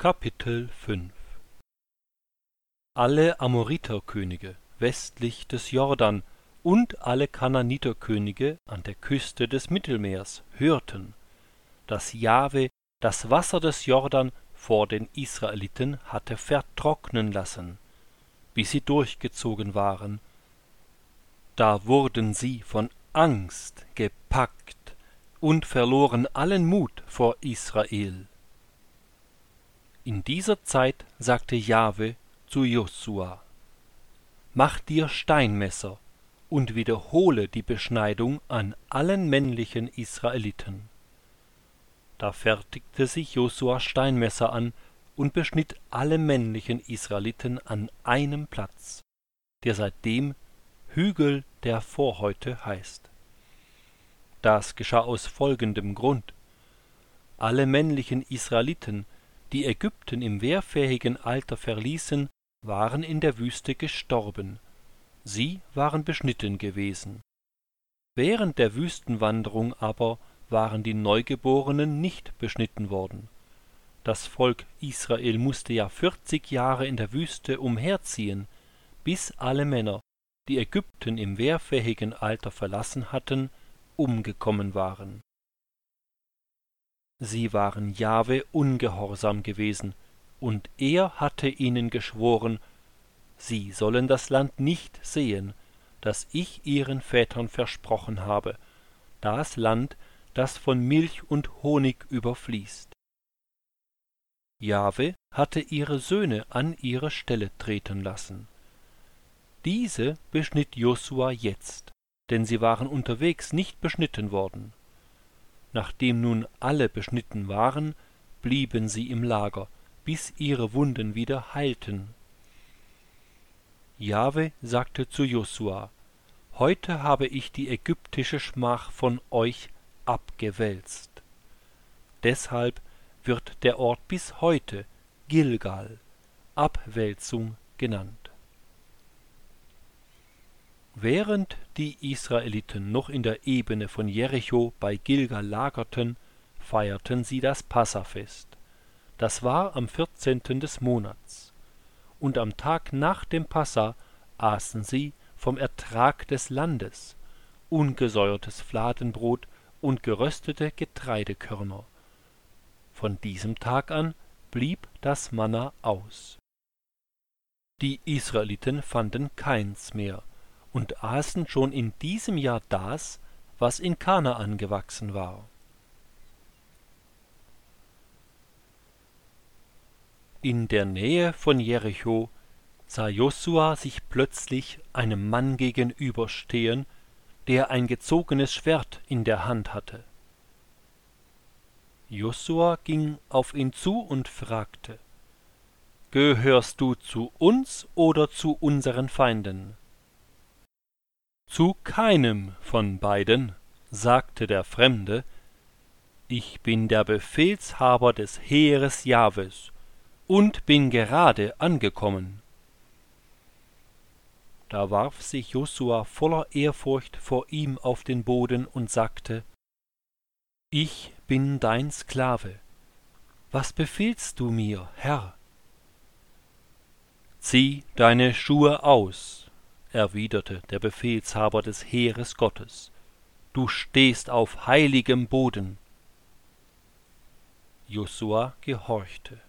Kapitel 5 Alle Amoriterkönige westlich des Jordan und alle Kanaaniterkönige an der Küste des Mittelmeers hörten, dass Jahwe das Wasser des Jordan vor den Israeliten hatte vertrocknen lassen, bis sie durchgezogen waren. Da wurden sie von Angst gepackt und verloren allen Mut vor Israel. In dieser Zeit sagte Jahwe zu Josua: Mach dir Steinmesser und wiederhole die Beschneidung an allen männlichen Israeliten. Da fertigte sich Josua Steinmesser an und beschnitt alle männlichen Israeliten an einem Platz, der seitdem Hügel der Vorhäute heißt. Das geschah aus folgendem Grund: Alle männlichen Israeliten, die Ägypten im wehrfähigen Alter verließen, waren in der Wüste gestorben. Sie waren beschnitten gewesen. Während der Wüstenwanderung aber waren die Neugeborenen nicht beschnitten worden. Das Volk Israel musste ja 40 Jahre in der Wüste umherziehen, bis alle Männer, die Ägypten im wehrfähigen Alter verlassen hatten, umgekommen waren. Sie waren Jahwe ungehorsam gewesen, und er hatte ihnen geschworen, sie sollen das Land nicht sehen, das ich ihren Vätern versprochen habe, das Land, das von Milch und Honig überfließt. Jahwe hatte ihre Söhne an ihre Stelle treten lassen. Diese beschnitt Josua jetzt, denn sie waren unterwegs nicht beschnitten worden. Nachdem nun alle beschnitten waren, blieben sie im Lager, bis ihre Wunden wieder heilten. Jahwe sagte zu Josua: Heute habe ich die ägyptische Schmach von euch abgewälzt. Deshalb wird der Ort bis heute Gilgal, Abwälzung, genannt. Während die Israeliten noch in der Ebene von Jericho bei Gilgal lagerten, feierten sie das Passafest. Das war am 14. des Monats. Und am Tag nach dem Passa aßen sie vom Ertrag des Landes, ungesäuertes Fladenbrot und geröstete Getreidekörner. Von diesem Tag an blieb das Manna aus. Die Israeliten fanden keins mehr und aßen schon in diesem Jahr das, was in Kanaan gewachsen war. In der Nähe von Jericho sah Josua sich plötzlich einem Mann gegenüberstehen, der ein gezogenes Schwert in der Hand hatte. Josua ging auf ihn zu und fragte: Gehörst du zu uns oder zu unseren Feinden? Zu keinem von beiden, sagte der Fremde, ich bin der Befehlshaber des Heeres Jahwes und bin gerade angekommen. Da warf sich Josua voller Ehrfurcht vor ihm auf den Boden und sagte: Ich bin dein Sklave. Was befiehlst du mir, Herr? Zieh deine Schuhe aus, erwiderte der Befehlshaber des Heeres Gottes. Du stehst auf heiligem Boden. Josua gehorchte.